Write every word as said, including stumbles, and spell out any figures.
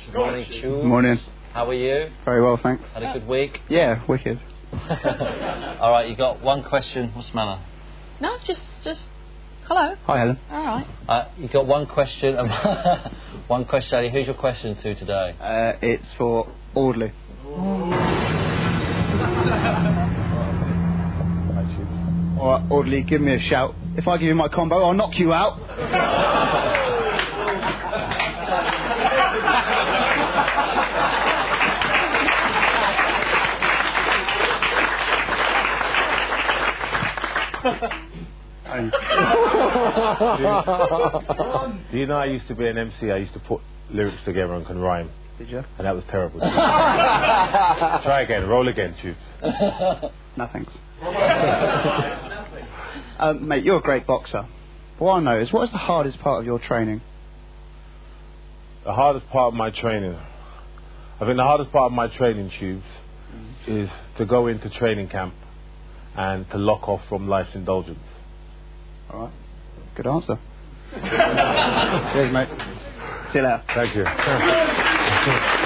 Morning, Tubes. Morning. How are you? Very well, thanks. Had a good week? Yeah, wicked. All right, you got one question. What's the matter? No, just, just, hello. Hi, Helen. All right. Uh, you got one question. One question, Ali. Who's your question to today? Uh, it's for Audley. All right, Audley, give me a shout. If I give you my combo, I'll knock you out. Do you know I used to be an M C? I used to put lyrics together and can rhyme. Did you? And that was terrible. Try again, roll again, Tubes. No thanks. um, mate, you're a great boxer. What I know is, what is the hardest part of your training? The hardest part of my training, I think the hardest part of my training, Tubes, mm. is to go into training camp and to lock off from life's indulgence. All right. Good answer. Cheers, mate. See you later. Thank you.